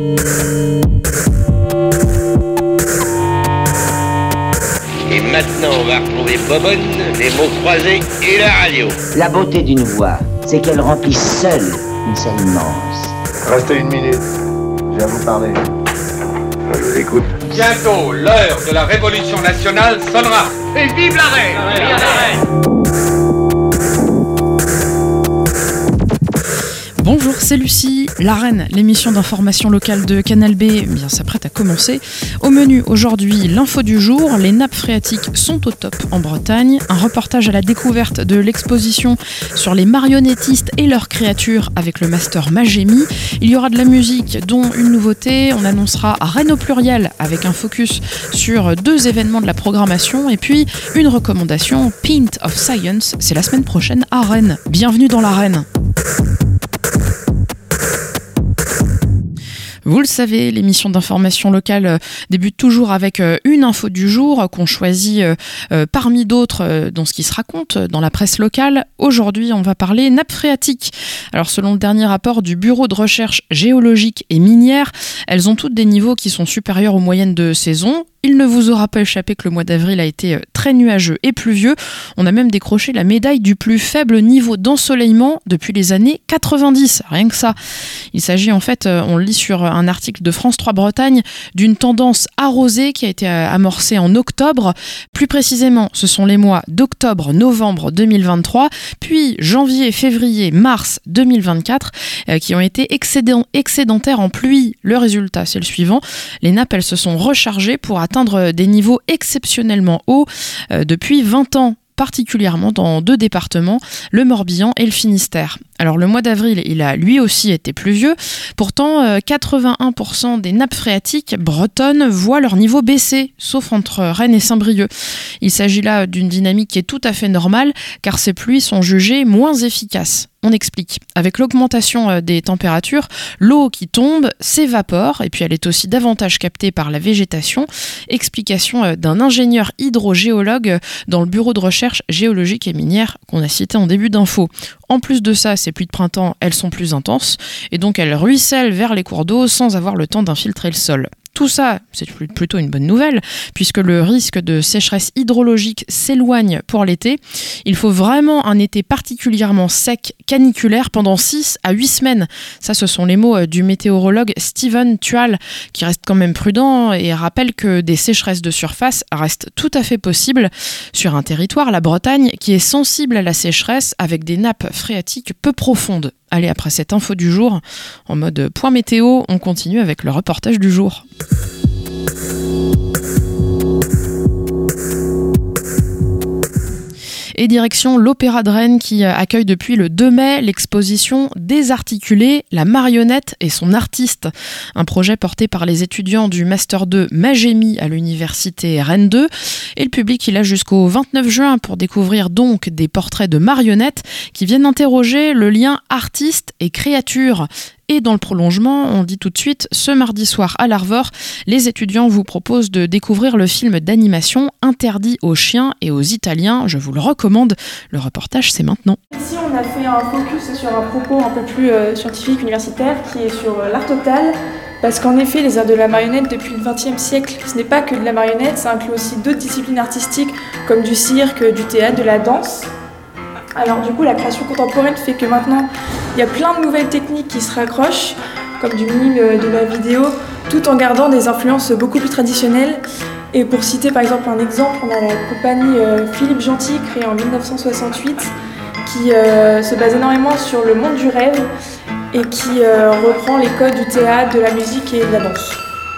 Et maintenant, on va retrouver Bobonne, les mots croisés et la radio. La beauté d'une voix, c'est qu'elle remplit seule une scène immense. Restez une minute, je viens vous parler. Je vous écoute. Bientôt, l'heure de la révolution nationale sonnera. Et vive la reine! Vive la reine! Bonjour, c'est Lucie, La Reine, l'émission d'information locale de Canal B, s'apprête à commencer. Au menu aujourd'hui, l'info du jour, les nappes phréatiques sont au top en Bretagne, un reportage à la découverte de l'exposition sur les marionnettistes et leurs créatures avec le master Magémy. Il y aura de la musique, dont une nouveauté, on annoncera Rennes au pluriel avec un focus sur 2 événements de la programmation et puis une recommandation, Pint of Science, c'est la semaine prochaine à Rennes. Bienvenue dans La Reine. Vous le savez, l'émission d'information locale débute toujours avec une info du jour qu'on choisit parmi d'autres dans ce qui se raconte dans la presse locale. Aujourd'hui, on va parler nappes phréatiques. Alors, selon le dernier rapport du Bureau de recherche géologique et minière, elles ont toutes des niveaux qui sont supérieurs aux moyennes de saison. Il ne vous aura pas échappé que le mois d'avril a été très nuageux et pluvieux. On a même décroché la médaille du plus faible niveau d'ensoleillement depuis les années 90, rien que ça. Il s'agit en fait, on le lit sur un article de France 3 Bretagne, d'une tendance arrosée qui a été amorcée en octobre. Plus précisément, ce sont les mois d'octobre-novembre 2023, puis janvier, février, mars 2024 qui ont été excédentaires en pluie. Le résultat, c'est le suivant. Les nappes, elles se sont rechargées pour atteindre des niveaux exceptionnellement hauts depuis 20 ans, particulièrement dans 2 départements, le Morbihan et le Finistère. Alors le mois d'avril, il a lui aussi été pluvieux. Pourtant, 81% des nappes phréatiques bretonnes voient leur niveau baisser, sauf entre Rennes et Saint-Brieuc. Il s'agit là d'une dynamique qui est tout à fait normale, car ces pluies sont jugées moins efficaces. On explique. Avec l'augmentation des températures, l'eau qui tombe s'évapore et puis elle est aussi davantage captée par la végétation. Explication d'un ingénieur hydrogéologue dans le bureau de recherche géologique et minière qu'on a cité en début d'info. En plus de ça, ces pluies de printemps, elles sont plus intenses et donc elles ruissellent vers les cours d'eau sans avoir le temps d'infiltrer le sol. Tout ça, c'est plutôt une bonne nouvelle, puisque le risque de sécheresse hydrologique s'éloigne pour l'été. Il faut vraiment un été particulièrement sec, caniculaire, pendant 6 à 8 semaines. Ça, ce sont les mots du météorologue Steven Tual, qui reste quand même prudent et rappelle que des sécheresses de surface restent tout à fait possibles sur un territoire, la Bretagne, qui est sensible à la sécheresse avec des nappes phréatiques peu profondes. Allez, après cette info du jour, en mode point météo, on continue avec le reportage du jour. Et direction l'Opéra de Rennes qui accueille depuis le 2 mai l'exposition Désarticulée, la marionnette et son artiste. Un projet porté par les étudiants du Master 2 Magémy à l'université Rennes 2. Et le public, il a jusqu'au 29 juin pour découvrir donc des portraits de marionnettes qui viennent interroger le lien artiste et créature. Et dans le prolongement, on le dit tout de suite, ce mardi soir à l'Arvor, les étudiants vous proposent de découvrir le film d'animation Interdit aux chiens et aux Italiens. Je vous le recommande. Le reportage, c'est maintenant. Ici, on a fait un focus sur un propos un peu plus scientifique, universitaire, qui est sur l'art total. Parce qu'en effet, les arts de la marionnette, depuis le XXe siècle, ce n'est pas que de la marionnette, ça inclut aussi d'autres disciplines artistiques, comme du cirque, du théâtre, de la danse. Alors du coup, la création contemporaine fait que maintenant, il y a plein de nouvelles techniques qui se raccrochent, comme du mime, de la vidéo, tout en gardant des influences beaucoup plus traditionnelles. Et pour citer par exemple un exemple, on a la compagnie Philippe Gentil, créée en 1968, qui se base énormément sur le monde du rêve et qui reprend les codes du théâtre, de la musique et de la danse.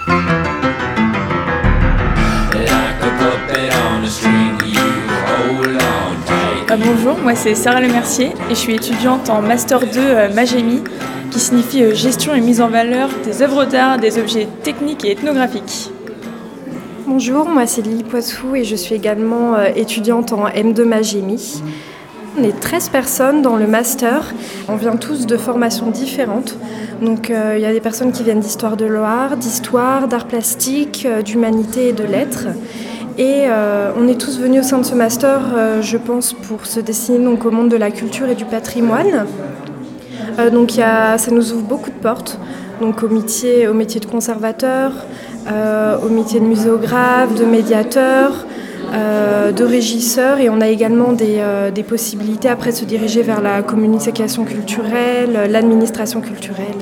Bonjour, moi c'est Sarah Lemercier et je suis étudiante en Master 2 Magémy, qui signifie gestion et mise en valeur des œuvres d'art, des objets techniques et ethnographiques. Bonjour, moi c'est Lily Poitou et je suis également étudiante en M2 Magémy. On est 13 personnes dans le master, on vient tous de formations différentes. Donc il y a des personnes qui viennent d'histoire de l'art, d'histoire, d'art plastique, d'humanité et de lettres. Et on est tous venus au sein de ce master, je pense, pour se destiner donc au monde de la culture et du patrimoine. Donc ça nous ouvre beaucoup de portes, donc au métier de conservateur, au métier de muséographe, de médiateur, de régisseur, et on a également des possibilités après de se diriger vers la communication culturelle, l'administration culturelle.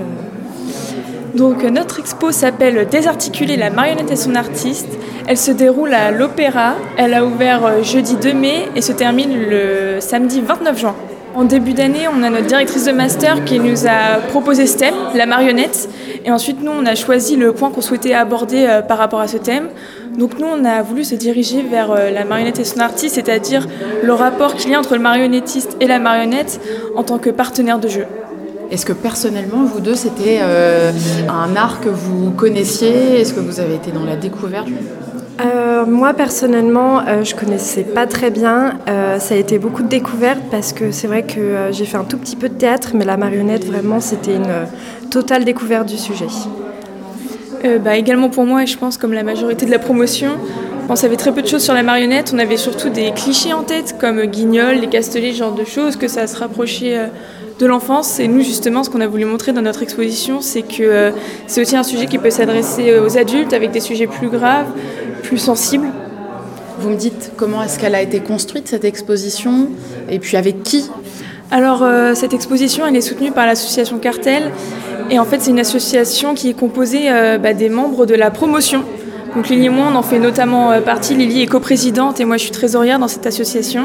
Donc notre expo s'appelle « Désarticuler la marionnette et son artiste ». Elle se déroule à l'Opéra. Elle a ouvert jeudi 2 mai et se termine le samedi 29 juin. En début d'année, on a notre directrice de master qui nous a proposé ce thème, la marionnette. Et ensuite, nous, on a choisi le point qu'on souhaitait aborder par rapport à ce thème. Donc nous, on a voulu se diriger vers la marionnette et son artiste, c'est-à-dire le rapport qu'il y a entre le marionnettiste et la marionnette en tant que partenaire de jeu. Est-ce que personnellement, vous deux, c'était un art que vous connaissiez ? Est-ce que vous avez été dans la découverte ? Moi, personnellement, je connaissais pas très bien. Ça a été beaucoup de découvertes parce que c'est vrai que j'ai fait un tout petit peu de théâtre, mais la marionnette, vraiment, c'était une totale découverte du sujet. Également pour moi, et je pense comme la majorité de la promotion, on savait très peu de choses sur la marionnette. On avait surtout des clichés en tête, comme Guignol, les Castellet, ce genre de choses, que ça se rapprochait de l'enfance. Et nous, justement, ce qu'on a voulu montrer dans notre exposition, c'est que c'est aussi un sujet qui peut s'adresser aux adultes avec des sujets plus graves, plus sensibles. Vous me dites comment est-ce qu'elle a été construite, cette exposition, et puis avec qui ? Alors, cette exposition, elle est soutenue par l'association Cartel. Et en fait, c'est une association qui est composée des membres de la promotion. Donc Lily et moi, on en fait notamment partie. Lily est coprésidente et moi, je suis trésorière dans cette association.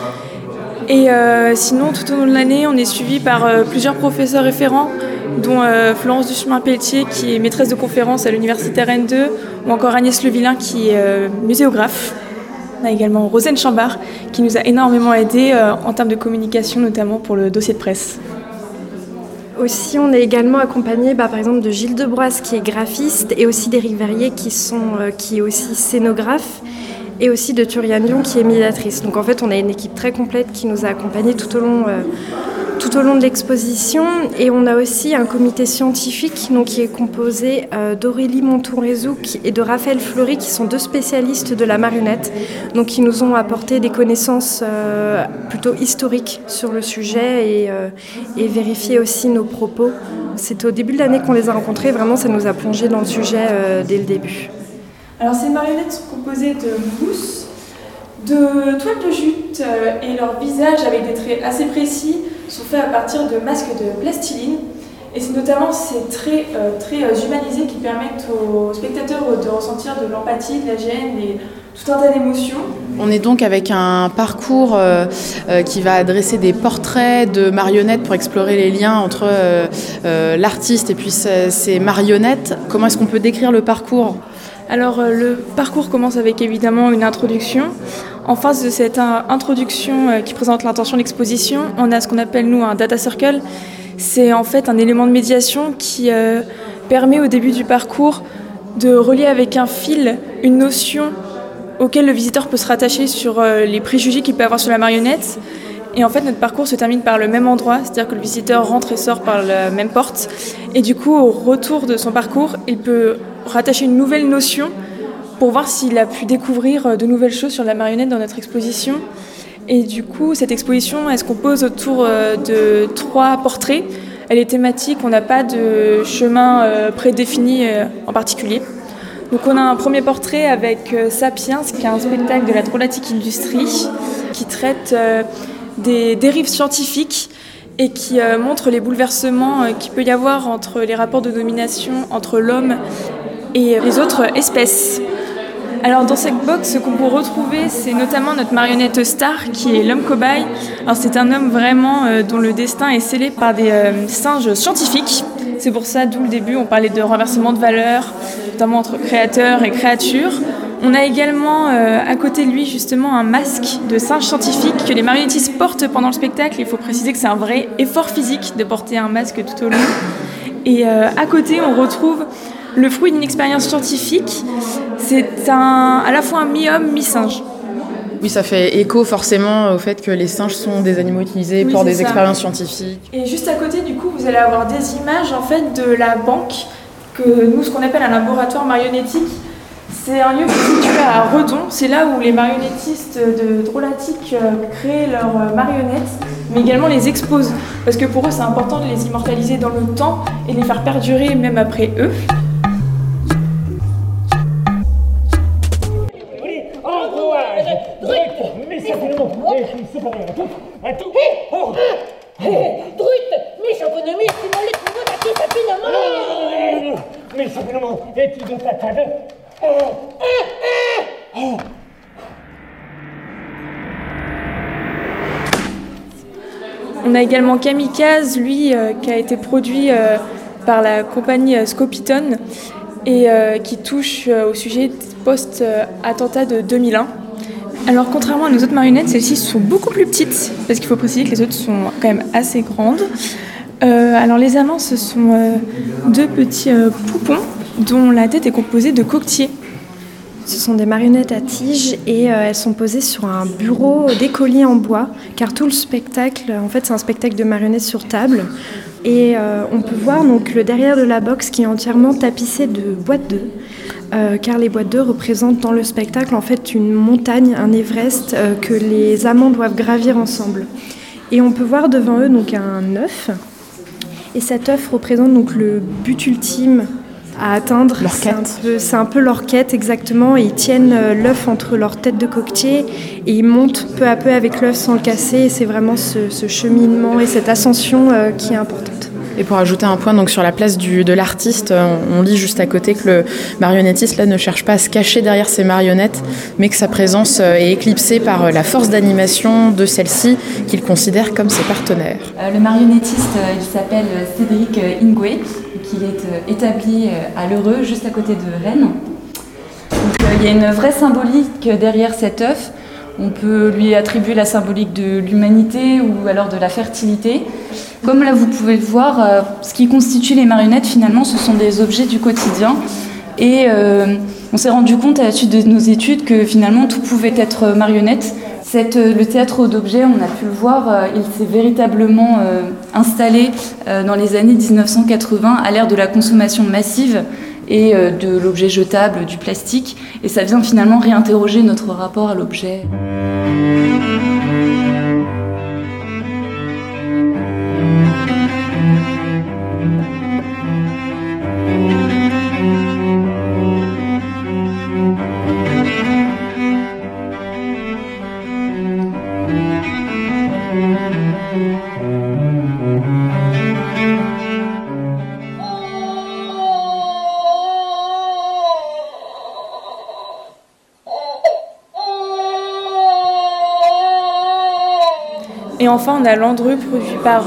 Et sinon, tout au long de l'année, on est suivi par plusieurs professeurs référents, dont Florence Duchemin-Pelletier, qui est maîtresse de conférence à l'université Rennes 2, ou encore Agnès Levillain, qui est muséographe. On a également Rosane Chambard, qui nous a énormément aidés en termes de communication, notamment pour le dossier de presse. Aussi, on est également accompagné par exemple de Gilles Debroise, qui est graphiste, et aussi d'Éric Verrier, qui est aussi scénographe, et aussi de Turiane Lyon, qui est médiatrice. Donc en fait, on a une équipe très complète qui nous a accompagnés tout au long de l'exposition. Et on a aussi un comité scientifique qui est composé d'Aurélie Monton-Rézou et de Raphaël Fleury, qui sont deux spécialistes de la marionnette, donc qui nous ont apporté des connaissances plutôt historiques sur le sujet et vérifié aussi nos propos. C'était au début de l'année qu'on les a rencontrés, vraiment ça nous a plongé dans le sujet dès le début. Alors ces marionnettes sont composées de mousse, de toile de jute et leurs visages avec des traits assez précis sont faits à partir de masques de plastiline. Et c'est notamment ces traits très humanisés qui permettent aux spectateurs de ressentir de l'empathie, de la gêne et tout un tas d'émotions. On est donc avec un parcours qui va adresser des portraits de marionnettes pour explorer les liens entre l'artiste et puis ces marionnettes. Comment est-ce qu'on peut décrire le parcours ? Alors le parcours commence avec évidemment une introduction. En face de cette introduction qui présente l'intention de l'exposition, on a ce qu'on appelle nous un data circle. C'est en fait un élément de médiation qui permet au début du parcours de relier avec un fil une notion auquel le visiteur peut se rattacher sur les préjugés qu'il peut avoir sur la marionnette. Et en fait, notre parcours se termine par le même endroit, c'est-à-dire que le visiteur rentre et sort par la même porte. Et du coup, au retour de son parcours, il peut rattacher une nouvelle notion pour voir s'il a pu découvrir de nouvelles choses sur la marionnette dans notre exposition. Et du coup, cette exposition, elle se compose autour de 3 portraits. Elle est thématique, on n'a pas de chemin prédéfini en particulier. Donc on a un premier portrait avec Sapiens, qui est un spectacle de la drôlatique industrie, qui traite des dérives scientifiques et qui montre les bouleversements qu'il peut y avoir entre les rapports de domination entre l'homme et les autres espèces. Alors dans cette box, ce qu'on peut retrouver, c'est notamment notre marionnette star, qui est l'homme cobaye. Alors c'est un homme vraiment dont le destin est scellé par des singes scientifiques. C'est pour ça, d'où le début, on parlait de renversement de valeurs, notamment entre créateur et créature. On a également à côté de lui justement un masque de singe scientifique que les marionnettistes portent pendant le spectacle. Il faut préciser que c'est un vrai effort physique de porter un masque tout au long. Et à côté, on retrouve le fruit d'une expérience scientifique. C'est à la fois un mi-homme, mi-singe. Oui, ça fait écho forcément au fait que les singes sont des animaux utilisés pour des expériences scientifiques. Et juste à côté, du coup, vous allez avoir des images en fait de la banque, que nous, ce qu'on appelle un laboratoire marionnettique. C'est un lieu qui est situé à Redon. C'est là où les marionnettistes de drôlatique créent leurs marionnettes. mais également les exposent, parce que pour eux c'est important de les immortaliser dans le temps et de les faire perdurer même après eux. On a également Kamikaze, lui, qui a été produit par la compagnie Scopiton et qui touche au sujet post-attentat de 2001. Alors contrairement à nos autres marionnettes, celles-ci sont beaucoup plus petites, parce qu'il faut préciser que les autres sont quand même assez grandes. Alors les amants, ce sont deux petits poupons dont la tête est composée de coquetiers. Ce sont des marionnettes à tige et elles sont posées sur un bureau d'écolier en bois, car tout le spectacle, en fait, c'est un spectacle de marionnettes sur table. Et on peut voir donc le derrière de la box qui est entièrement tapissé de boîtes d'œufs, car les boîtes d'œufs représentent dans le spectacle en fait une montagne, un Everest que les amants doivent gravir ensemble. Et on peut voir devant eux donc un œuf, et cet œuf représente donc le but ultime à atteindre. Leur quête. C'est un peu leur quête exactement, et ils tiennent l'œuf entre leurs têtes de coquetier et ils montent peu à peu avec l'œuf sans le casser, et c'est vraiment ce cheminement et cette ascension qui est importante. Et pour ajouter un point donc sur la place de l'artiste, on lit juste à côté que le marionnettiste là ne cherche pas à se cacher derrière ses marionnettes, mais que sa présence est éclipsée par la force d'animation de celle-ci qu'il considère comme ses partenaires. Le marionnettiste, il s'appelle Cédric Ingoué, qui est établi à L'Heureux, juste à côté de Rennes. Donc, il y a une vraie symbolique derrière cet œuf. On peut lui attribuer la symbolique de l'humanité ou alors de la fertilité. Comme là vous pouvez le voir, ce qui constitue les marionnettes finalement ce sont des objets du quotidien. Et on s'est rendu compte à la suite de nos études que finalement tout pouvait être marionnette. Le théâtre d'objets, on a pu le voir, il s'est véritablement installé dans les années 1980 à l'ère de la consommation massive et de l'objet jetable, du plastique. Et ça vient finalement réinterroger notre rapport à l'objet. Et enfin, on a Landru, produit par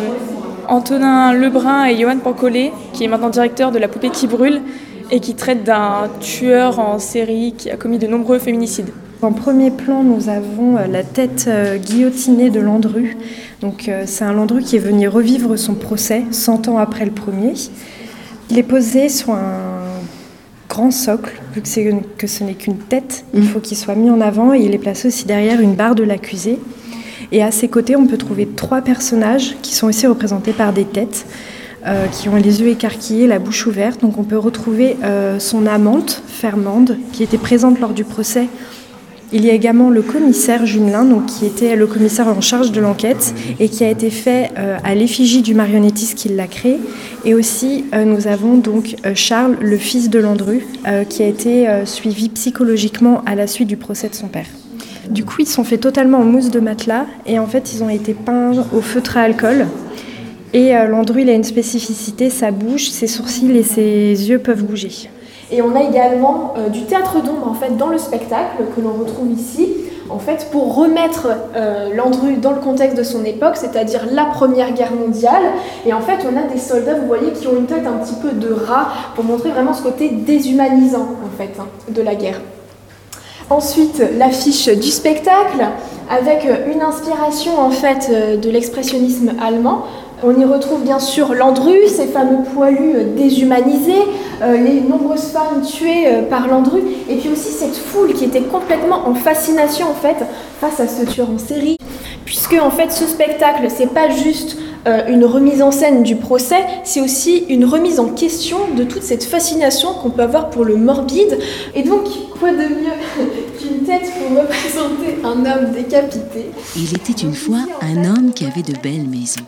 Antonin Lebrun et Johan Pancollet, qui est maintenant directeur de La Poupée qui brûle et qui traite d'un tueur en série qui a commis de nombreux féminicides. En premier plan, nous avons la tête guillotinée de Landru. Donc, c'est un Landru qui est venu revivre son procès 100 ans après le premier. Il est posé sur un grand socle, vu que ce n'est qu'une tête. Il faut qu'il soit mis en avant, et il est placé aussi derrière une barre de l'accusé. Et à ses côtés, on peut trouver 3 personnages qui sont aussi représentés par des têtes, qui ont les yeux écarquillés, la bouche ouverte. Donc on peut retrouver son amante, Fernande, qui était présente lors du procès. Il y a également le commissaire Jumelin, donc, qui était le commissaire en charge de l'enquête et qui a été fait à l'effigie du marionnettiste qui l'a créé. Et aussi, nous avons donc Charles, le fils de Landru, qui a été suivi psychologiquement à la suite du procès de son père. Du coup, ils sont faits totalement en mousse de matelas et en fait, ils ont été peints au feutre à alcool. Et Landru, il a une spécificité, sa bouche, ses sourcils et ses yeux peuvent bouger. Et on a également du théâtre d'ombre en fait, dans le spectacle que l'on retrouve ici, en fait, pour remettre Landru dans le contexte de son époque, c'est-à-dire la Première Guerre mondiale. Et en fait, on a des soldats, vous voyez, qui ont une tête un petit peu de rat pour montrer vraiment ce côté déshumanisant en fait, de la guerre. Ensuite, l'affiche du spectacle avec une inspiration en fait de l'expressionnisme allemand. On y retrouve bien sûr Landru, ces fameux poilus déshumanisés, les nombreuses femmes tuées par Landru, et puis aussi cette foule qui était complètement en fascination en fait face à ce tueur en série. Puisque en fait ce spectacle, c'est pas juste une remise en scène du procès, c'est aussi une remise en question de toute cette fascination qu'on peut avoir pour le morbide. Et donc, quoi de mieux qu'une tête pour représenter un un homme décapité. Il était une fois un homme qui avait de belles maisons.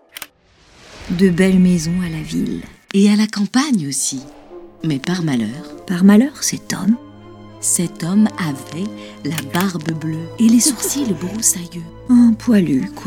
De belles maisons à la ville. Et à la campagne aussi. Mais par malheur, cet homme avait la barbe bleue et les sourcils broussailleux. Un poilu, quoi.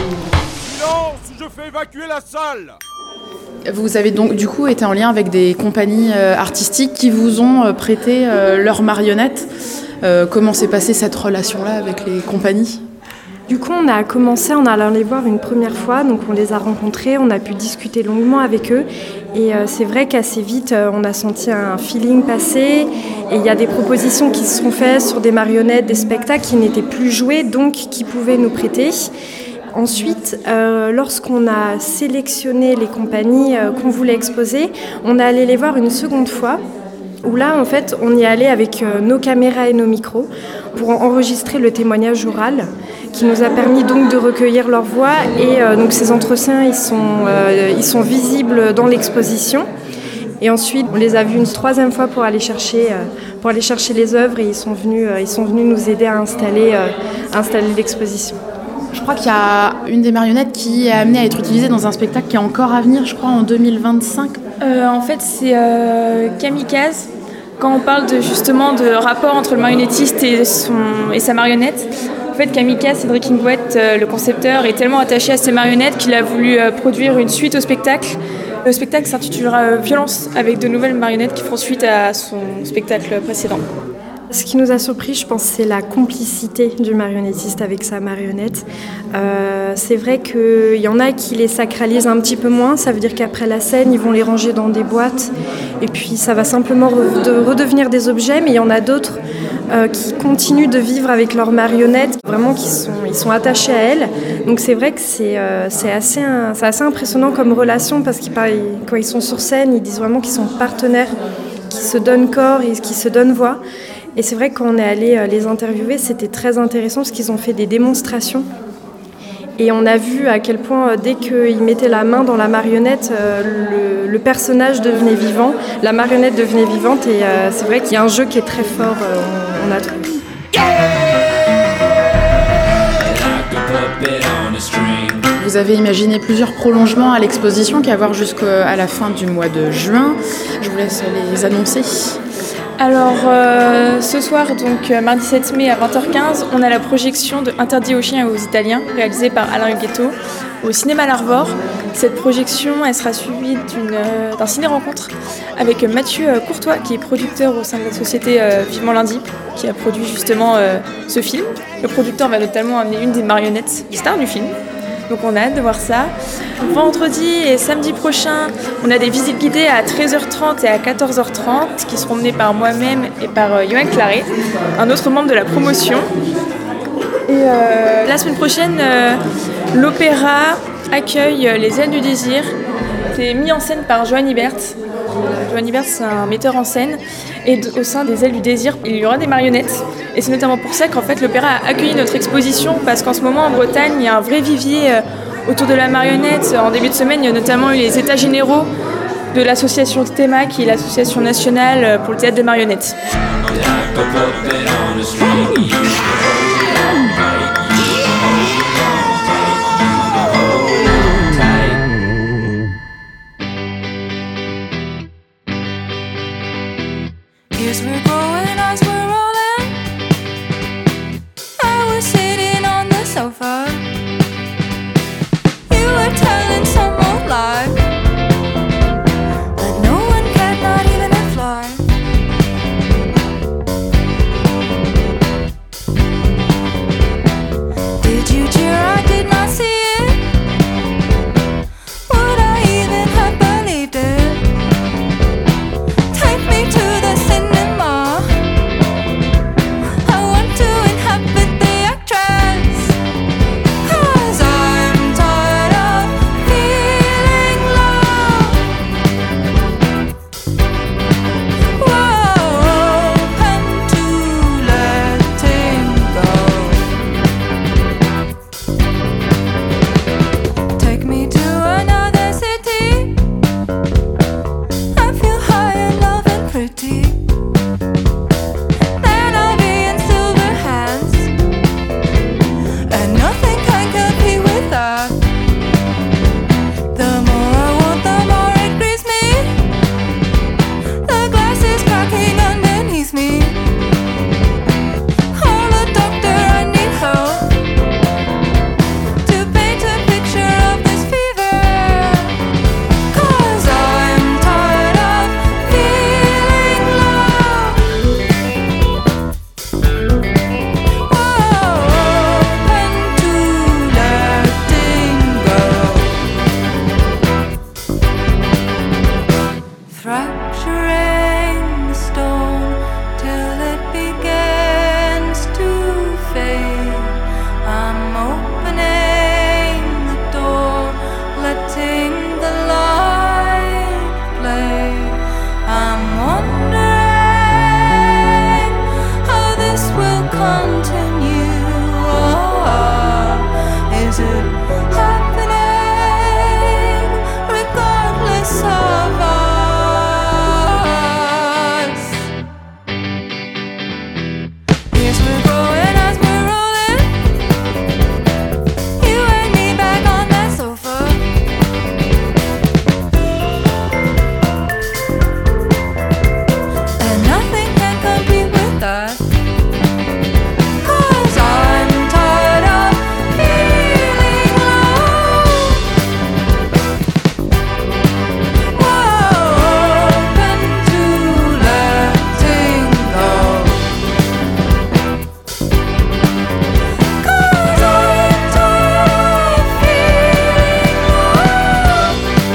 Silence, je fais évacuer la salle. Vous avez donc du coup été en lien avec des compagnies artistiques qui vous ont prêté leurs marionnettes. Comment s'est passée cette relation-là avec les compagnies ? Du coup, on a commencé en allant les voir une première fois, donc on les a rencontrés, on a pu discuter longuement avec eux. Et c'est vrai qu'assez vite, on a senti un feeling passer. Et il y a des propositions qui se sont faites sur des marionnettes, des spectacles qui n'étaient plus joués, donc qui pouvaient nous prêter. Ensuite, lorsqu'on a sélectionné les compagnies qu'on voulait exposer, on est allé les voir une seconde fois. Où là, en fait, on y allait avec nos caméras et nos micros pour enregistrer le témoignage oral qui nous a permis donc de recueillir leur voix. Et donc ces entretiens, ils sont visibles dans l'exposition. Et ensuite, on les a vus une troisième fois pour aller chercher les œuvres et ils sont venus nous aider à installer l'exposition. Je crois qu'il y a une des marionnettes qui est amenée à être utilisée dans un spectacle qui est encore à venir, je crois, en 2025. En fait, c'est Kamikaze. Quand on parle justement de rapport entre le marionnettiste et sa marionnette, en fait, Kamikaze, Cédric Ingouet, le concepteur, est tellement attaché à ses marionnettes qu'il a voulu produire une suite au spectacle. Le spectacle s'intitulera Violence, avec de nouvelles marionnettes qui feront suite à son spectacle précédent. Ce qui nous a surpris, je pense, c'est la complicité du marionnettiste avec sa marionnette. C'est vrai qu'il y en a qui les sacralisent un petit peu moins. Ça veut dire qu'après la scène, ils vont les ranger dans des boîtes. Et puis, ça va simplement redevenir des objets. Mais il y en a d'autres qui continuent de vivre avec leur marionnette. Vraiment, ils sont attachés à elle. Donc, c'est vrai que c'est assez impressionnant comme relation. Parce que quand ils sont sur scène, ils disent vraiment qu'ils sont partenaires, qui se donnent corps et qui se donnent voix. Et c'est vrai que quand on est allé les interviewer, c'était très intéressant parce qu'ils ont fait des démonstrations. Et on a vu à quel point, dès qu'ils mettaient la main dans la marionnette, le personnage devenait vivant, la marionnette devenait vivante. Et c'est vrai qu'il y a un jeu qui est très fort, on a trouvé. Vous avez imaginé plusieurs prolongements à l'exposition qui va avoir jusqu'à la fin du mois de juin. Je vous laisse les annoncer. Alors, ce soir, donc mardi 7 mai à 20h15, on a la projection de Interdit aux chiens et aux Italiens, réalisée par Alain Huguetto, au cinéma l'Arvor. Cette projection, elle sera suivie d'un ciné-rencontre avec Mathieu Courtois, qui est producteur au sein de la société Vivement Lundi, qui a produit justement ce film. Le producteur va notamment amener une des marionnettes stars du film. Donc on a hâte de voir ça. Vendredi et samedi prochain, on a des visites guidées à 13h30 et à 14h30 qui seront menées par moi-même et par Johan Claret, un autre membre de la promotion. Et la semaine prochaine, l'opéra accueille Les Ailes du Désir. C'est mis en scène par Johan Ibert. Johan Ibert, c'est un metteur en scène. Et au sein des Ailes du Désir, il y aura des marionnettes. Et c'est notamment pour ça qu'en fait, l'opéra a accueilli notre exposition, parce qu'en ce moment, en Bretagne, il y a un vrai vivier autour de la marionnette. En début de semaine, il y a notamment eu les états généraux de l'association Théma, qui est l'association nationale pour le théâtre des marionnettes. fracturing the stone till it begins to fade. I'm opening the door, letting the light play. I'm wondering how this will continue. Is it happening regardless of us? Yes, we're going as we're rolling. You and me back on that sofa. And nothing can compete with that. 'Cause I'm tired of feeling low. Open to letting go. 'Cause I'm tired of feeling low.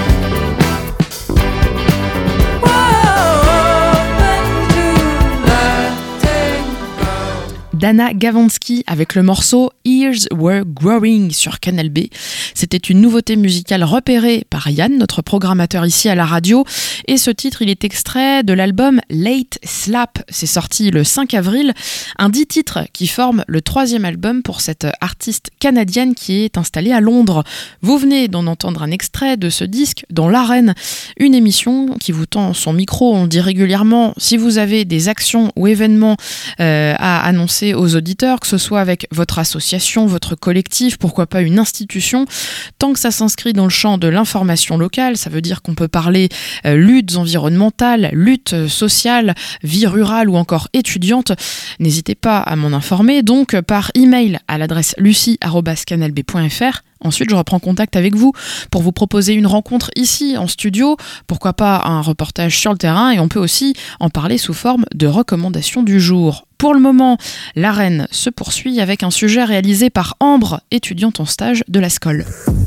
Open to letting go. Dana Gawącki avec le morceau Ears Were Growing sur Canal B. C'était une nouveauté musicale repérée par Yann, notre programmateur ici à la radio. Et ce titre, il est extrait de l'album Late Slap. C'est sorti le 5 avril. Un 10 titres qui forment le 3e album pour cette artiste canadienne qui est installée à Londres. Vous venez d'en entendre un extrait de ce disque dans l'Arène, une émission qui vous tend son micro. On le dit régulièrement, si vous avez des actions ou événements à annoncer aux auditeurs, que ce soit avec votre association, votre collectif, pourquoi pas une institution, tant que ça s'inscrit dans le champ de l'information locale, ça veut dire qu'on peut parler luttes environnementales, luttes sociales, vie rurale ou encore étudiante. N'hésitez pas à m'en informer donc par email à l'adresse lucie@canalb.fr. Ensuite, je reprends contact avec vous pour vous proposer une rencontre ici en studio, pourquoi pas un reportage sur le terrain, et on peut aussi en parler sous forme de recommandations du jour. Pour le moment, l'Arène se poursuit avec un sujet réalisé par Ambre, étudiante en stage de la SCOL.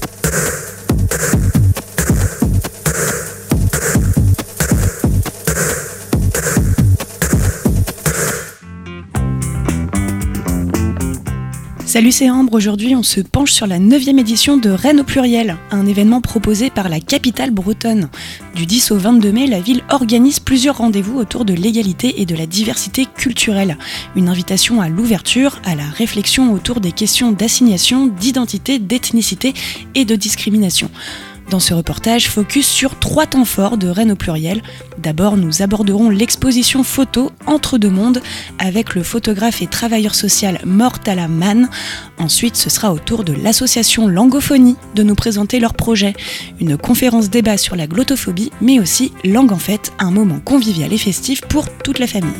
Salut, c'est Ambre. Aujourd'hui, on se penche sur la 9e édition de Rennes au pluriel, un événement proposé par la capitale bretonne. Du 10 au 22 mai, la ville organise plusieurs rendez-vous autour de l'égalité et de la diversité culturelle. Une invitation à l'ouverture, à la réflexion autour des questions d'assignation, d'identité, d'ethnicité et de discrimination. Dans ce reportage, focus sur 3 temps forts de Rennes au pluriel. D'abord, nous aborderons l'exposition photo Entre deux mondes avec le photographe et travailleur social Mortala Mann. Ensuite, ce sera au tour de l'association Langophonie de nous présenter leur projet. Une conférence débat sur la glottophobie, mais aussi Langue en fête, un moment convivial et festif pour toute la famille.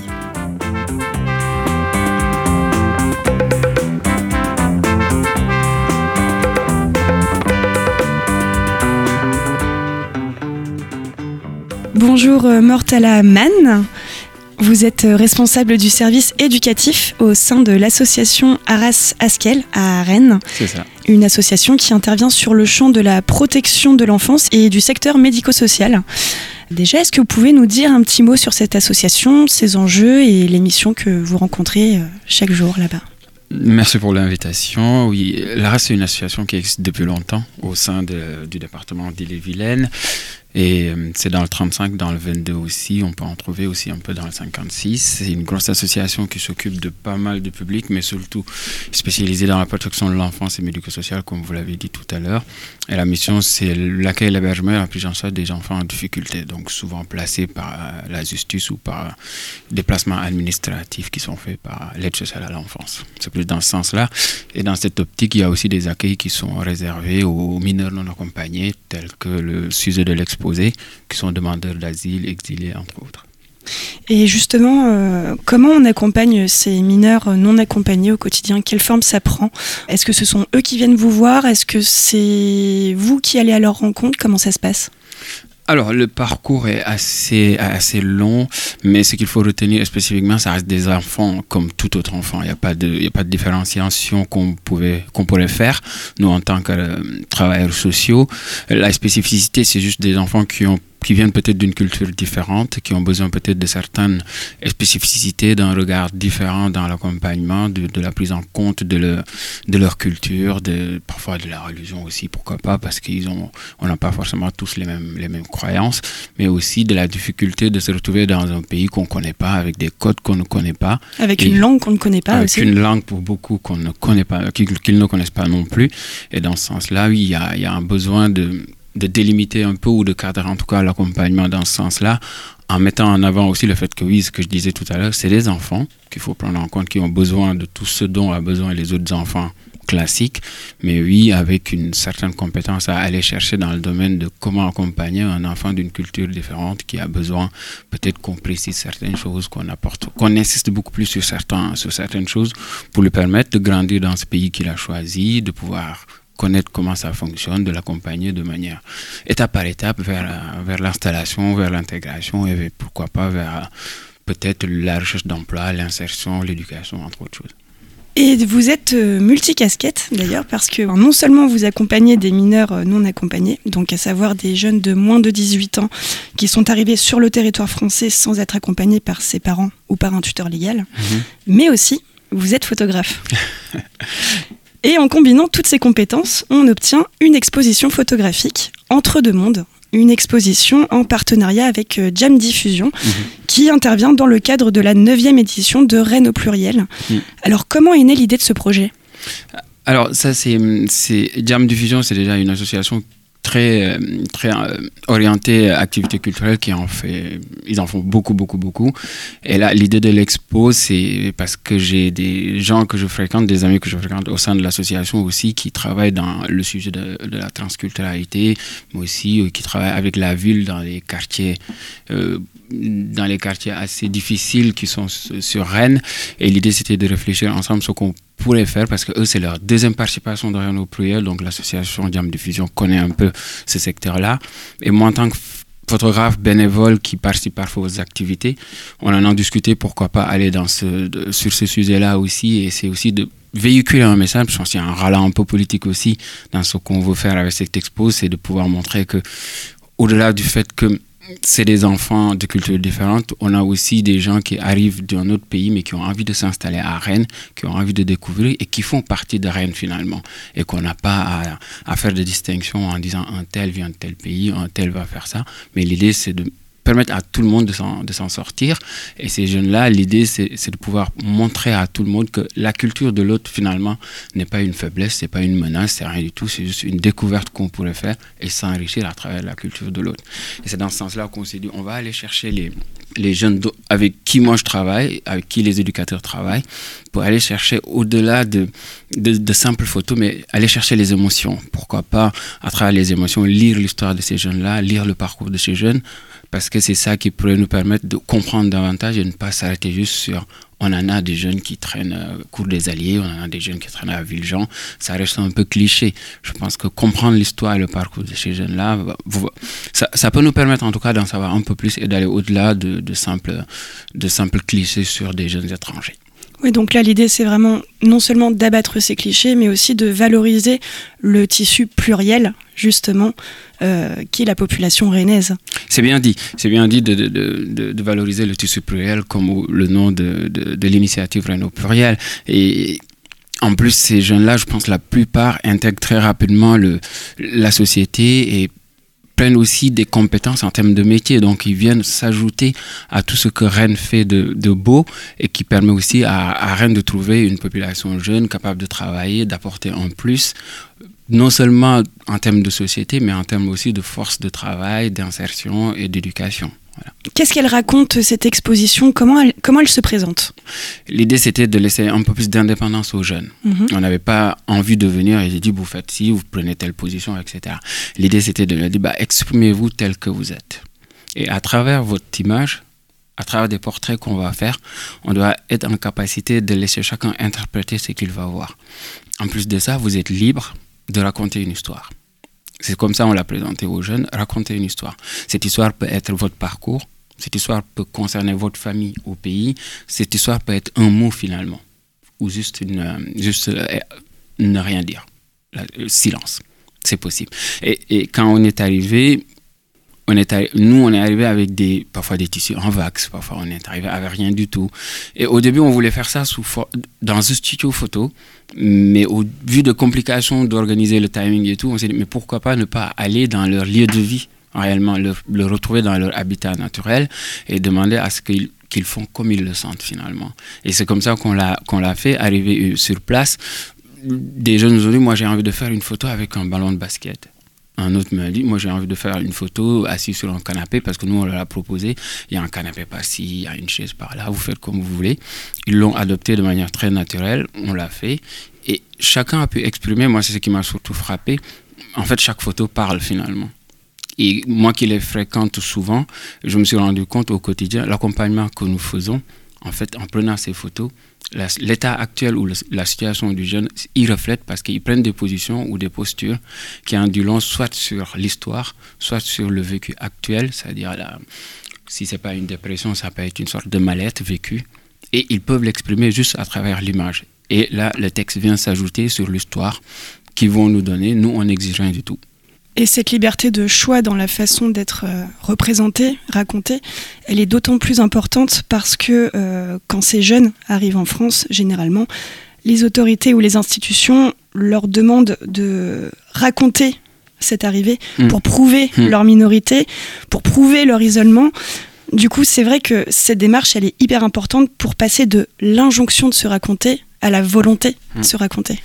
Bonjour Mortala Mann, vous êtes responsable du service éducatif au sein de l'association Arras Askel à Rennes. C'est ça. Une association qui intervient sur le champ de la protection de l'enfance et du secteur médico-social. Déjà, est-ce que vous pouvez nous dire un petit mot sur cette association, ses enjeux et les missions que vous rencontrez chaque jour là-bas ? Merci pour l'invitation. Oui, l'Arras, c'est une association qui existe depuis longtemps au sein du département d'Ille-et-Vilaine. Et c'est dans le 35, dans le 22 aussi. On peut en trouver aussi un peu dans le 56. C'est une grosse association qui s'occupe de pas mal de publics, mais surtout spécialisée dans la protection de l'enfance et médico-sociale, comme vous l'avez dit tout à l'heure. Et la mission, c'est l'accueil, l'hébergement et la prise en charge des enfants en difficulté, donc souvent placés par la justice ou par des placements administratifs qui sont faits par l'aide sociale à l'enfance. C'est plus dans ce sens-là. Et dans cette optique, il y a aussi des accueils qui sont réservés aux mineurs non accompagnés, tels que le sujet de l'exposé, qui sont demandeurs d'asile, exilés, entre autres. Et justement, comment on accompagne ces mineurs non accompagnés au quotidien ? Quelle forme ça prend ? Est-ce que ce sont eux qui viennent vous voir ? Est-ce que c'est vous qui allez à leur rencontre ? Comment ça se passe ? Alors, le parcours est assez long, mais ce qu'il faut retenir spécifiquement, ça reste des enfants comme tout autre enfant. Il n'y a pas de différenciation qu'on pourrait faire, nous, en tant que travailleurs sociaux. La spécificité, c'est juste des enfants qui ont qui viennent peut-être d'une culture différente, qui ont besoin peut-être de certaines spécificités, d'un regard différent dans l'accompagnement, de la prise en compte de leur culture, parfois de la religion aussi, pourquoi pas, parce on n'a pas forcément tous les mêmes croyances, mais aussi de la difficulté de se retrouver dans un pays qu'on ne connaît pas, avec des codes qu'on ne connaît pas. Avec une langue qu'on ne connaît pas aussi. Avec une langue pour beaucoup qu'on ne connaît pas, qu'ils ne connaissent pas non plus. Et dans ce sens-là, oui, il y a un besoin de délimiter un peu ou de cadrer en tout cas l'accompagnement dans ce sens-là, en mettant en avant aussi le fait que oui, ce que je disais tout à l'heure, c'est des enfants qu'il faut prendre en compte, qui ont besoin de tout ce dont ont besoin les autres enfants classiques, mais oui, avec une certaine compétence à aller chercher dans le domaine de comment accompagner un enfant d'une culture différente qui a besoin peut-être qu'on précise certaines choses, qu'on insiste beaucoup plus sur certaines choses pour lui permettre de grandir dans ce pays qu'il a choisi, de pouvoir connaître comment ça fonctionne, de l'accompagner de manière étape par étape vers l'installation, vers l'intégration et pourquoi pas vers peut-être la recherche d'emploi, l'insertion, l'éducation, entre autres choses. Et vous êtes multicasquette d'ailleurs, parce que non seulement vous accompagnez des mineurs non accompagnés, donc à savoir des jeunes de moins de 18 ans qui sont arrivés sur le territoire français sans être accompagnés par ses parents ou par un tuteur légal, mais aussi vous êtes photographe. Et en combinant toutes ces compétences, on obtient une exposition photographique Entre deux mondes, une exposition en partenariat avec Jam Diffusion, qui intervient dans le cadre de la 9e édition de Rennes au pluriel. Alors comment est née l'idée de ce projet ? Alors ça, c'est Jam Diffusion, c'est déjà une association très orientés activités culturelles ils en font beaucoup. Et là, l'idée de l'expo, c'est parce que j'ai des gens que je fréquente, des amis que je fréquente au sein de l'association aussi, qui travaillent dans le sujet de la transculturalité, mais aussi qui travaillent avec la ville dans les quartiers assez difficiles qui sont sur Rennes. Et l'idée, c'était de réfléchir ensemble ce qu'on pourrait faire, parce que eux, c'est leur deuxième participation dans Rennes au pluriel, donc l'association Jam Diffusion connaît un peu ce secteur-là. Et moi, en tant que photographe bénévole qui participe parfois aux activités, on en a discuté, pourquoi pas aller sur ce sujet-là aussi, et c'est aussi de véhiculer un message, je pense qu'il y a un ralent un peu politique aussi dans ce qu'on veut faire avec cette expo, c'est de pouvoir montrer que, au-delà du fait que c'est des enfants de cultures différentes, on a aussi des gens qui arrivent d'un autre pays mais qui ont envie de s'installer à Rennes, qui ont envie de découvrir et qui font partie de Rennes finalement, et qu'on n'a pas à faire de distinction en disant un tel vient de tel pays, un tel va faire ça, mais l'idée c'est de permettre à tout le monde de s'en sortir. Et ces jeunes-là, l'idée, c'est de pouvoir montrer à tout le monde que la culture de l'autre, finalement, n'est pas une faiblesse, c'est pas une menace, c'est rien du tout, c'est juste une découverte qu'on pourrait faire et s'enrichir à travers la culture de l'autre. Et c'est dans ce sens-là qu'on s'est dit, on va aller chercher les jeunes avec qui moi je travaille, avec qui les éducateurs travaillent, pour aller chercher au-delà de simples photos, mais aller chercher les émotions. Pourquoi pas, à travers les émotions, lire l'histoire de ces jeunes-là, lire le parcours de ces jeunes, parce que c'est ça qui pourrait nous permettre de comprendre davantage et ne pas s'arrêter juste sur on en a des jeunes qui traînent cours des Alliés, on en a des jeunes qui traînent à Villejean, ça reste un peu cliché. Je pense que comprendre l'histoire et le parcours de ces jeunes-là, ça peut nous permettre en tout cas d'en savoir un peu plus et d'aller au-delà de simples clichés sur des jeunes étrangers. Oui, donc là, l'idée, c'est vraiment non seulement d'abattre ces clichés, mais aussi de valoriser le tissu pluriel, justement, qui est la population rennaise. C'est bien dit de valoriser le tissu pluriel, comme le nom de l'initiative Rennes au pluriel. Et en plus, ces jeunes-là, je pense, la plupart intègrent très rapidement la société et prennent aussi des compétences en termes de métier, donc ils viennent s'ajouter à tout ce que Rennes fait de beau et qui permet aussi à Rennes de trouver une population jeune capable de travailler, d'apporter un plus, non seulement en termes de société, mais en termes aussi de force de travail, d'insertion et d'éducation. Voilà. Qu'est-ce qu'elle raconte, cette exposition ? Comment elle se présente ? L'idée, c'était de laisser un peu plus d'indépendance aux jeunes. On n'avait pas envie de venir et de dire, vous faites ci, vous prenez telle position, etc. L'idée, c'était de leur dire, exprimez-vous tel que vous êtes. Et à travers votre image, à travers des portraits qu'on va faire, on doit être en capacité de laisser chacun interpréter ce qu'il va voir. En plus de ça, vous êtes libre de raconter une histoire. C'est comme ça on l'a présenté aux jeunes, raconter une histoire. Cette histoire peut être votre parcours, cette histoire peut concerner votre famille au pays, cette histoire peut être un mot finalement, ou juste ne rien dire, silence, c'est possible. Et quand on est arrivé, nous, on est arrivé avec parfois des tissus en wax, parfois on est arrivé avec rien du tout. Et au début, on voulait faire ça dans un studio photo, mais au vu de complications d'organiser le timing et tout, on s'est dit, mais pourquoi pas ne pas aller dans leur lieu de vie, réellement, le retrouver dans leur habitat naturel et demander à ce qu'ils font comme ils le sentent finalement. Et c'est comme ça qu'on l'a fait, arriver sur place. Des jeunes nous ont dit, moi j'ai envie de faire une photo avec un ballon de basket. Un autre m'a dit, moi j'ai envie de faire une photo assis sur un canapé, parce que nous on leur a proposé, il y a un canapé par-ci, il y a une chaise par-là, vous faites comme vous voulez. Ils l'ont adopté de manière très naturelle, on l'a fait, et chacun a pu exprimer, moi c'est ce qui m'a surtout frappé, en fait chaque photo parle finalement. Et moi qui les fréquente souvent, je me suis rendu compte au quotidien, l'accompagnement que nous faisons, en fait en prenant ces photos, l'état actuel ou la situation du jeune, ils reflètent parce qu'ils prennent des positions ou des postures qui en disent long soit sur l'histoire, soit sur le vécu actuel, c'est-à-dire si ce n'est pas une dépression, ça peut être une sorte de mal-être vécu, et ils peuvent l'exprimer juste à travers l'image. Et là, le texte vient s'ajouter sur l'histoire qu'ils vont nous donner, nous on n'exige rien du tout. Et cette liberté de choix dans la façon d'être représentée, racontée, elle est d'autant plus importante parce que quand ces jeunes arrivent en France, généralement, les autorités ou les institutions leur demandent de raconter cette arrivée pour prouver leur minorité, pour prouver leur isolement. Du coup, c'est vrai que cette démarche, elle est hyper importante pour passer de l'injonction de se raconter à la volonté de se raconter.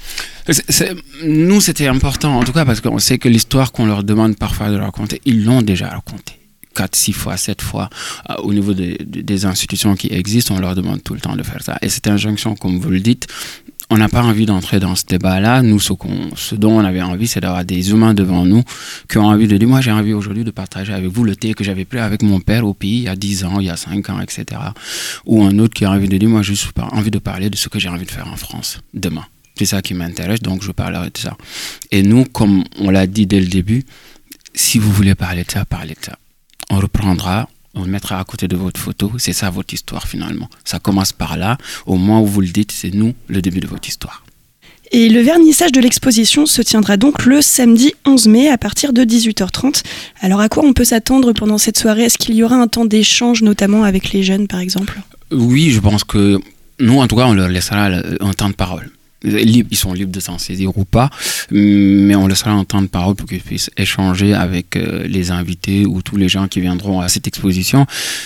Nous, c'était important, en tout cas, parce qu'on sait que l'histoire qu'on leur demande parfois de raconter, ils l'ont déjà racontée. 4, 6 fois, 7 fois, au niveau des institutions qui existent, on leur demande tout le temps de faire ça. Et cette injonction, comme vous le dites, on n'a pas envie d'entrer dans ce débat-là. Nous, ce dont on avait envie, c'est d'avoir des humains devant nous qui ont envie de dire, moi j'ai envie aujourd'hui de partager avec vous le thé que j'avais pris avec mon père au pays il y a 10 ans, il y a 5 ans, etc. Ou un autre qui a envie de dire, moi j'ai juste envie de parler de ce que j'ai envie de faire en France demain. C'est ça qui m'intéresse, donc je parlerai de ça. Et nous, comme on l'a dit dès le début, si vous voulez parler de ça, parlez de ça. On reprendra, on le mettra à côté de votre photo, c'est ça votre histoire finalement. Ça commence par là, au moment où vous le dites, c'est nous, le début de votre histoire. Et le vernissage de l'exposition se tiendra donc le samedi 11 mai à partir de 18h30. Alors à quoi on peut s'attendre pendant cette soirée ? Est-ce qu'il y aura un temps d'échange, notamment avec les jeunes par exemple ? Oui, je pense que nous, en tout cas, on leur laissera un temps de parole. Ils sont libres de s'en saisir ou pas, mais on laissera un temps de parole pour qu'ils puissent échanger avec les invités ou tous les gens qui viendront à cette exposition,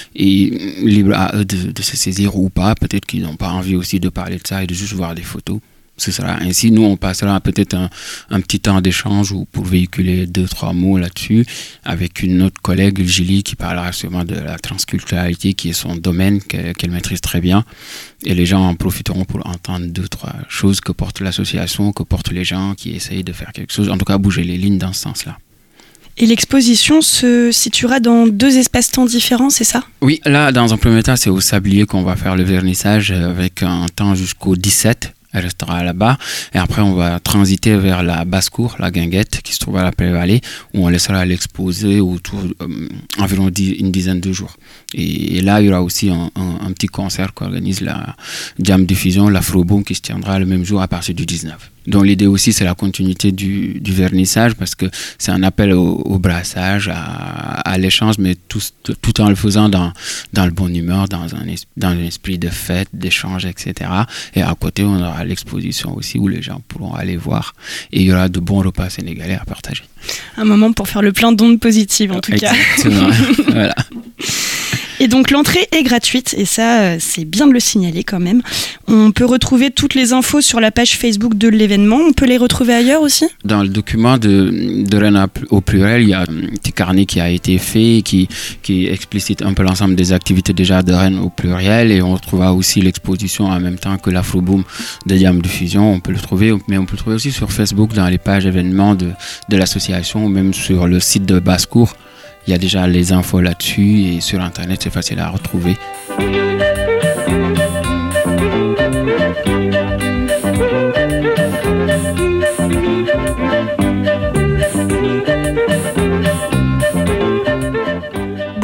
et libres à eux de se saisir ou pas. Peut-être qu'ils n'ont pas envie aussi de parler de ça et de juste voir des photos. Ce sera ainsi. Nous, on passera peut-être un petit temps d'échange pour véhiculer 2-3 mots là-dessus avec une autre collègue, Julie, qui parlera sûrement de la transculturalité, qui est son domaine, qu'elle maîtrise très bien. Et les gens en profiteront pour entendre 2-3 choses que porte l'association, que portent les gens qui essayent de faire quelque chose. En tout cas, bouger les lignes dans ce sens-là. Et l'exposition se situera dans 2 espaces-temps différents, c'est ça ? Oui, là, dans un premier temps, c'est au Sablier qu'on va faire le vernissage avec un temps jusqu'au 17. Elle restera là-bas. Et après, on va transiter vers la basse-cour, la Guinguette, qui se trouve à la Plaie-Vallée, où on laissera l'exposer autour environ une dizaine de jours. Et là, il y aura aussi un petit concert qu'organise la Jam Diffusion, l'Afroboom, qui se tiendra le même jour à partir du 19. Donc l'idée aussi, c'est la continuité du vernissage, parce que c'est un appel au brassage, à l'échange, mais tout en le faisant dans le bon humeur, dans un esprit de fête, d'échange, etc. Et à côté, on aura l'exposition aussi où les gens pourront aller voir. Et il y aura de bons repas sénégalais à partager. Un moment pour faire le plein d'ondes positives, en tout cas. Exactement. Voilà. Et donc l'entrée est gratuite, et ça, c'est bien de le signaler quand même. On peut retrouver toutes les infos sur la page Facebook de l'événement. On peut les retrouver ailleurs aussi ? Dans le document de Rennes au pluriel, il y a un petit carnet qui a été fait, qui explicite un peu l'ensemble des activités déjà de Rennes au pluriel, et on retrouvera aussi l'exposition en même temps que l'Afroboom de Jam Diffusion. On peut le trouver, mais on peut le trouver aussi sur Facebook, dans les pages événements de l'association, ou même sur le site de Basse-Cour. Il y a déjà les infos là-dessus, et sur Internet, c'est facile à retrouver.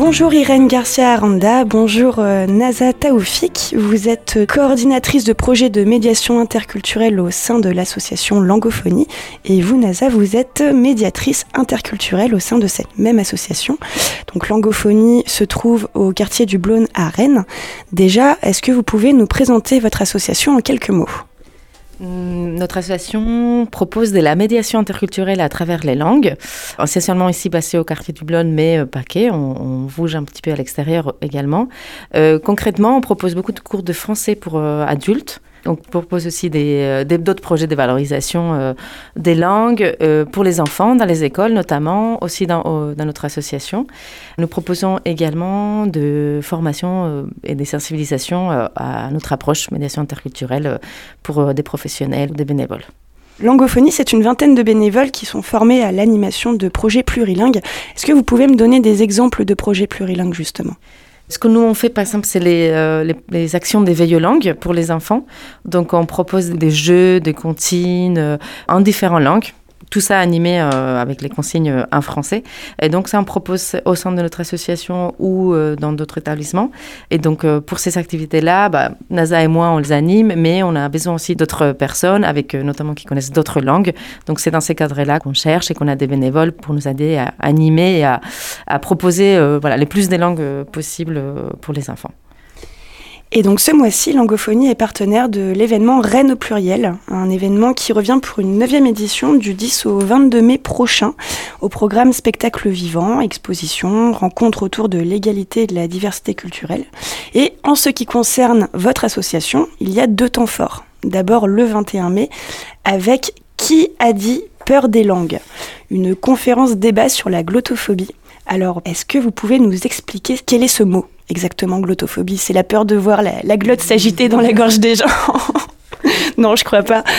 Bonjour Irène Garcia-Aranda, bonjour Naza Taoufik. Vous êtes coordinatrice de projet de médiation interculturelle au sein de l'association Langophonie. Et vous, Naza, vous êtes médiatrice interculturelle au sein de cette même association. Donc Langophonie se trouve au quartier du Blône à Rennes. Déjà, est-ce que vous pouvez nous présenter votre association en quelques mots ? Notre association propose de la médiation interculturelle à travers les langues, essentiellement ici basée au quartier du Blône, mais pas que, on bouge un petit peu à l'extérieur également. Concrètement, on propose beaucoup de cours de français pour adultes. On propose aussi d'autres projets de valorisation des langues pour les enfants dans les écoles, notamment aussi dans notre association. Nous proposons également de formation et des sensibilisations à notre approche médiation interculturelle pour des professionnels ou des bénévoles. Langophonie, c'est une vingtaine de bénévoles qui sont formés à l'animation de projets plurilingues. Est-ce que vous pouvez me donner des exemples de projets plurilingues, justement ? Ce que nous on fait, par exemple, c'est les actions d'éveil aux langues pour les enfants. Donc, on propose des jeux, des comptines en différentes langues. Tout ça animé avec les consignes en français. Et donc, ça, on propose au sein de notre association ou dans d'autres établissements. Et donc, pour ces activités-là, Naza et moi, on les anime, mais on a besoin aussi d'autres personnes, avec notamment qui connaissent d'autres langues. Donc, c'est dans ces cadres-là qu'on cherche et qu'on a des bénévoles pour nous aider à animer et à proposer les plus des langues possibles pour les enfants. Et donc ce mois-ci, Langophonie est partenaire de l'événement Rennes au pluriel, un événement qui revient pour une 9e édition du 10 au 22 mai prochain, au programme spectacle vivant, exposition, rencontres autour de l'égalité et de la diversité culturelle. Et en ce qui concerne votre association, il y a 2 temps forts. D'abord le 21 mai, avec Qui a dit peur des langues ? Une conférence débat sur la glottophobie. Alors, est-ce que vous pouvez nous expliquer quel est ce mot ? Exactement, glottophobie, c'est la peur de voir la glotte s'agiter dans la gorge des gens. Non, je crois pas.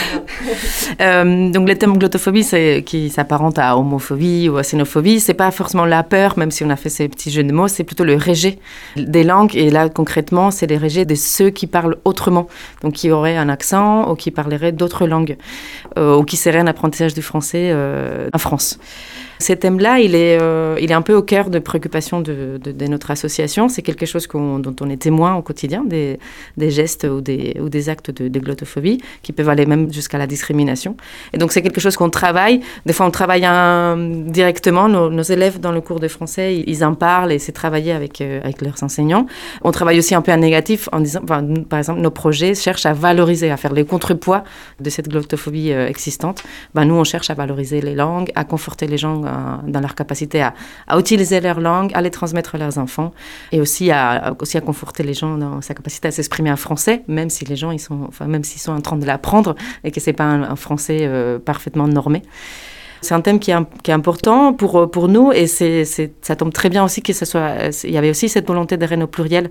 Donc le thème glottophobie, qui s'apparente à homophobie ou à xénophobie, c'est pas forcément la peur, même si on a fait ces petits jeux de mots, c'est plutôt le rejet des langues. Et là, concrètement, c'est les rejets de ceux qui parlent autrement, donc qui auraient un accent ou qui parleraient d'autres langues, ou qui seraient un apprentissage du français en France. Ce thème-là, il est un peu au cœur de préoccupation de notre association. C'est quelque chose dont on est témoin au quotidien, des gestes ou des actes de glottophobie qui peuvent aller même jusqu'à la discrimination. Et donc, c'est quelque chose qu'on travaille. Des fois, on travaille directement. Nos élèves dans le cours de français, ils en parlent et c'est travaillé avec leurs enseignants. On travaille aussi un peu en négatif en disant, par exemple, nos projets cherchent à valoriser, à faire les contrepoids de cette glottophobie existante. Nous, on cherche à valoriser les langues, à conforter les gens dans leur capacité à utiliser leur langue, à les transmettre à leurs enfants et aussi à conforter les gens dans sa capacité à s'exprimer en français, même si les gens même s'ils sont en train de l'apprendre et que c'est pas un français parfaitement normé. C'est un thème qui est important pour nous et ça tombe très bien aussi que il y avait aussi cette volonté de Rennes au pluriel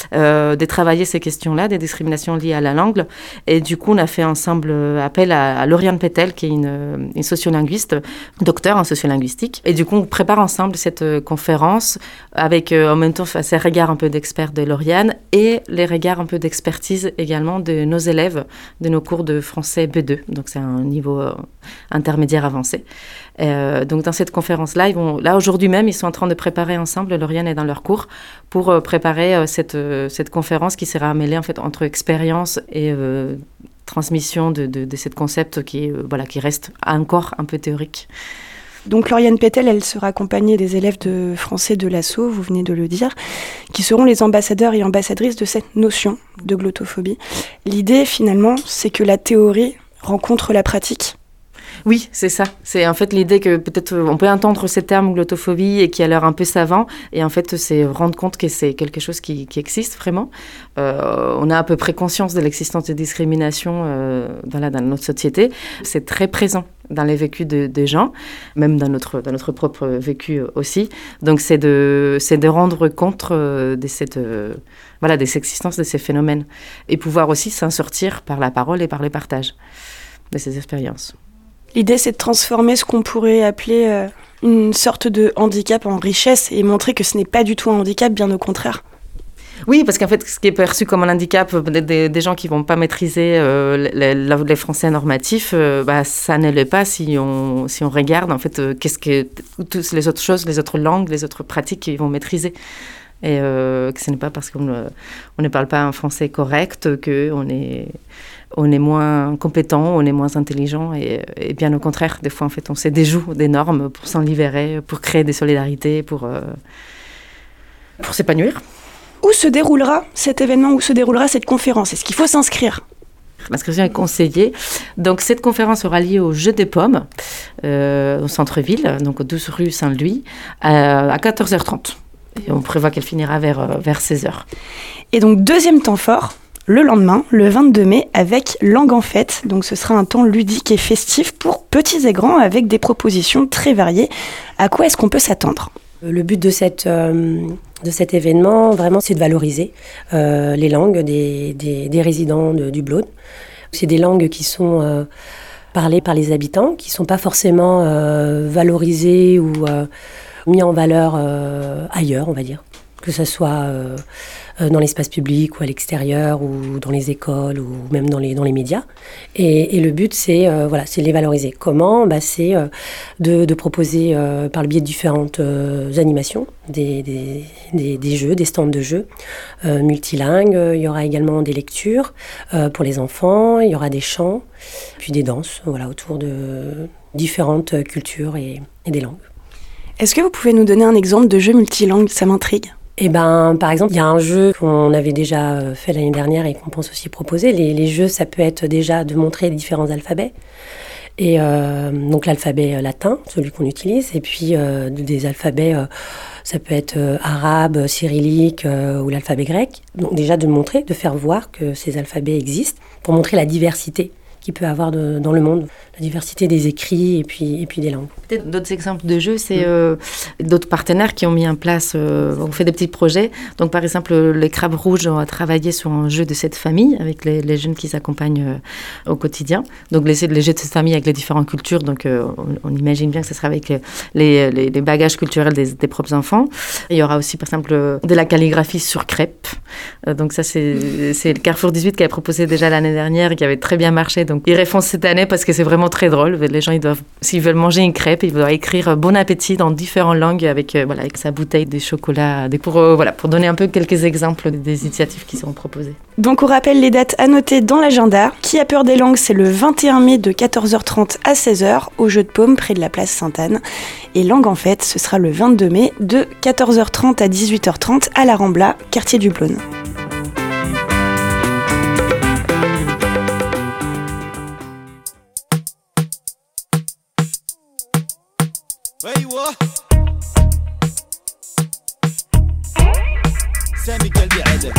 de travailler ces questions-là, des discriminations liées à la langue. Et du coup, on a fait ensemble appel à Lauriane Petel, qui est une sociolinguiste, docteur en sociolinguistique. Et du coup, on prépare ensemble cette conférence avec en même temps ces regards un peu d'experts de Lauriane et les regards un peu d'expertise également de nos élèves de nos cours de français B2. Donc, c'est un niveau intermédiaire avancé. Donc dans cette conférence-là, aujourd'hui même, ils sont en train de préparer ensemble, Lauriane est dans leur cours, pour préparer cette conférence qui sera mêlée en fait entre expérience et transmission de ce concept qui reste encore un peu théorique. Donc Lauriane Petel, elle sera accompagnée des élèves de français de l'ASSO, vous venez de le dire, qui seront les ambassadeurs et ambassadrices de cette notion de glottophobie. L'idée finalement, c'est que la théorie rencontre la pratique. Oui, c'est ça. C'est en fait l'idée que peut-être on peut entendre ces termes glottophobie et qui a l'air un peu savant. Et en fait, c'est rendre compte que c'est quelque chose qui existe vraiment. On a à peu près conscience de l'existence de discrimination dans notre société. C'est très présent dans les vécus des gens, même dans notre propre vécu aussi. Donc, c'est de rendre compte des existences de ces phénomènes et pouvoir aussi s'en sortir par la parole et par les partages de ces expériences. L'idée, c'est de transformer ce qu'on pourrait appeler une sorte de handicap en richesse et montrer que ce n'est pas du tout un handicap, bien au contraire. Oui, parce qu'en fait, ce qui est perçu comme un handicap des gens qui ne vont pas maîtriser les français normatifs, ça ne l'est pas si on regarde, en fait, qu'est-ce que toutes les autres choses, les autres langues, les autres pratiques qu'ils vont maîtriser. Et que ce n'est pas parce qu'on ne parle pas un français correct qu'on est moins compétent, on est moins intelligent. Et bien au contraire, des fois, en fait, on se déjoue des normes pour s'en libérer, pour créer des solidarités, pour s'épanouir. Où se déroulera cet événement, où se déroulera cette conférence? Est-ce qu'il faut s'inscrire? L'inscription est conseillée. Donc, cette conférence aura lieu au Jeu des Pommes, au centre-ville, donc au 12 rue Saint-Louis, à 14h30. Et on prévoit qu'elle finira vers 16h. Et donc, deuxième temps fort, le lendemain, le 22 mai, avec Langue en Fête. Donc, ce sera un temps ludique et festif pour petits et grands, avec des propositions très variées. À quoi est-ce qu'on peut s'attendre? Le but de cet événement, vraiment, c'est de valoriser les langues des résidents du Blône. C'est des langues qui sont parlées par les habitants, qui ne sont pas forcément valorisées ou mis en valeur ailleurs, on va dire. Que ce soit dans l'espace public ou à l'extérieur ou dans les écoles ou même dans les médias. Et le but, c'est de les valoriser. Comment ? C'est de proposer par le biais de différentes animations, des jeux, des stands de jeux multilingues. Il y aura également des lectures pour les enfants, il y aura des chants, puis des danses autour de différentes cultures et des langues. Est-ce que vous pouvez nous donner un exemple de jeu multilingue? Ça m'intrigue. Par exemple, il y a un jeu qu'on avait déjà fait l'année dernière et qu'on pense aussi proposer. Les jeux, ça peut être déjà de montrer les différents alphabets. Et donc l'alphabet latin, celui qu'on utilise, et puis des alphabets, ça peut être arabe, cyrillique ou l'alphabet grec. Donc déjà de montrer, de faire voir que ces alphabets existent pour montrer la diversité qu'il peut y avoir dans le monde, la diversité des écrits et puis des langues. Peut-être d'autres exemples de jeux, c'est d'autres partenaires qui ont mis en place, on fait des petits projets. Donc par exemple, les Crabes Rouges ont travaillé sur un jeu de cette famille avec les jeunes qui s'accompagnent au quotidien. Donc les jeux de cette famille avec les différentes cultures, donc on imagine bien que ce sera avec les bagages culturels des propres enfants. Et il y aura aussi par exemple de la calligraphie sur crêpes. Donc ça c'est le Carrefour 18 qui a proposé déjà l'année dernière et qui avait très bien marché. Donc ils refont cette année parce que c'est vraiment très drôle. Les gens, s'ils veulent manger une crêpe, ils doivent écrire bon appétit dans différentes langues avec sa bouteille de chocolat. Pour donner un peu quelques exemples des initiatives qui seront proposées. Donc on rappelle les dates à noter dans l'agenda. Qui a peur des langues, c'est le 21 mai de 14h30 à 16h au Jeu de Paume près de la place Sainte-Anne. Et Langue en Fête, ce sera le 22 mai de 14h30 à 18h30 à la Rambla, quartier du Blône. ايوه سامي قلبي عدل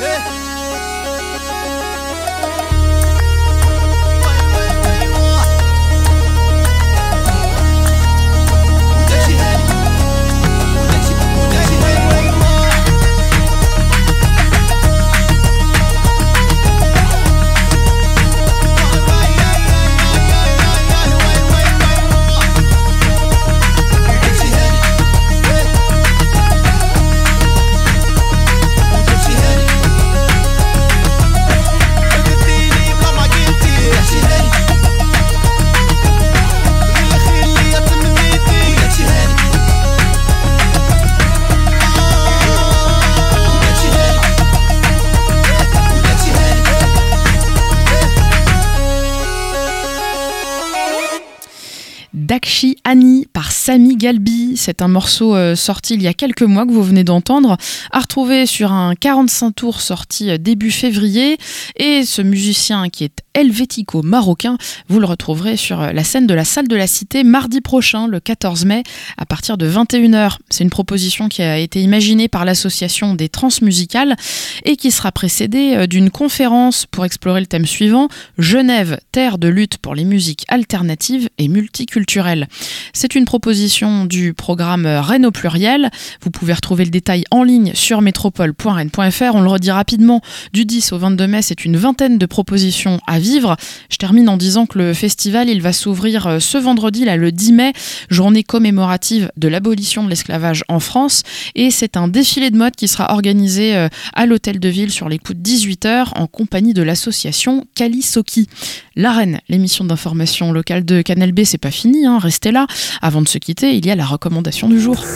Dakshi Ani par Sami Galbi. C'est un morceau sorti il y a quelques mois que vous venez d'entendre, à retrouver sur un 45 tours sorti début février. Et ce musicien qui est helvético-marocain, vous le retrouverez sur la scène de la Salle de la Cité mardi prochain, le 14 mai, à partir de 21h. C'est une proposition qui a été imaginée par l'association des Transmusicales et qui sera précédée d'une conférence pour explorer le thème suivant: Genève, terre de lutte pour les musiques alternatives et multiculturelles. C'est une proposition du programme Rennes au pluriel. Vous pouvez retrouver le détail en ligne sur métropole.rennes.fr. On le redit rapidement, du 10 au 22 mai, c'est une vingtaine de propositions à vivre. Je termine en disant que le festival, il va s'ouvrir ce vendredi, là, le 10 mai, journée commémorative de l'abolition de l'esclavage en France. Et c'est un défilé de mode qui sera organisé à l'hôtel de ville sur les coups de 18h en compagnie de l'association Kalisoki. La Reine, l'émission d'information locale de Canal B, c'est pas fini, hein, restez là. Avant de se quitter, il y a la recommandation du jour.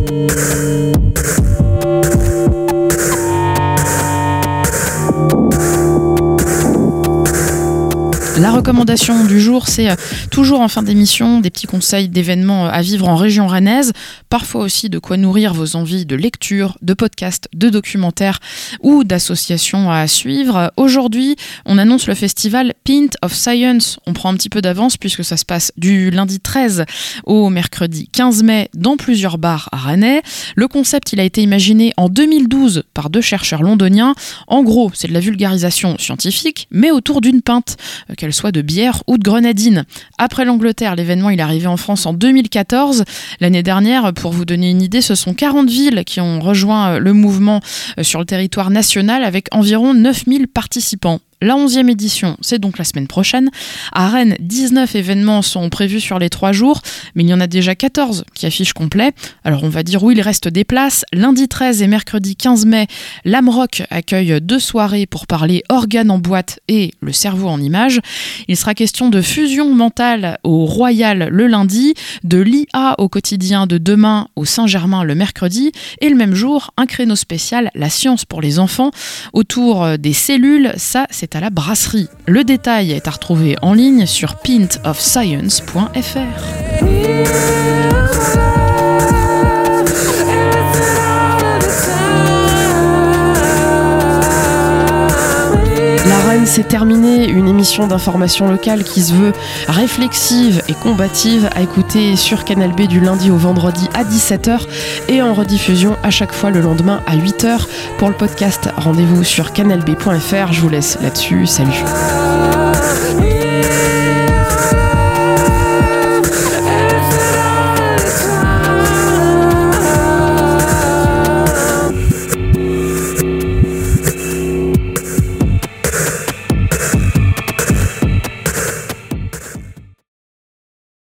La recommandation du jour, c'est toujours en fin d'émission des petits conseils d'événements à vivre en région rennaise, parfois aussi de quoi nourrir vos envies de lecture, de podcasts, de documentaires ou d'associations à suivre. Aujourd'hui, on annonce le festival Pint of Science. On prend un petit peu d'avance puisque ça se passe du lundi 13 au mercredi 15 mai dans plusieurs bars à Rennais. Le concept, il a été imaginé en 2012 par 2 chercheurs londoniens. En gros, c'est de la vulgarisation scientifique, mais autour d'une pinte, qu'elle soit de bière ou de grenadine. Après l'Angleterre, l'événement il est arrivé en France en 2014. L'année dernière, pour vous donner une idée, ce sont 40 villes qui ont rejoint le mouvement sur le territoire national avec environ 9000 participants. La 11e édition, c'est donc la semaine prochaine. À Rennes, 19 événements sont prévus sur les 3 jours, mais il y en a déjà 14 qui affichent complet. Alors on va dire où il reste des places. Lundi 13 et mercredi 15 mai, l'Amrock accueille 2 soirées pour parler organes en boîte et le cerveau en images. Il sera question de fusion mentale au Royal le lundi, de l'IA au quotidien de demain au Saint-Germain le mercredi, et le même jour, un créneau spécial, la science pour les enfants, autour des cellules. Ça, c'est à la brasserie. Le détail est à retrouver en ligne sur pintofscience.fr. La Reine, c'est terminé, une émission d'information locale qui se veut réflexive et combative, à écouter sur Canal B du lundi au vendredi à 17h et en rediffusion à chaque fois le lendemain à 8h. Pour le podcast, rendez-vous sur canalb.fr. Je vous laisse là-dessus. Salut.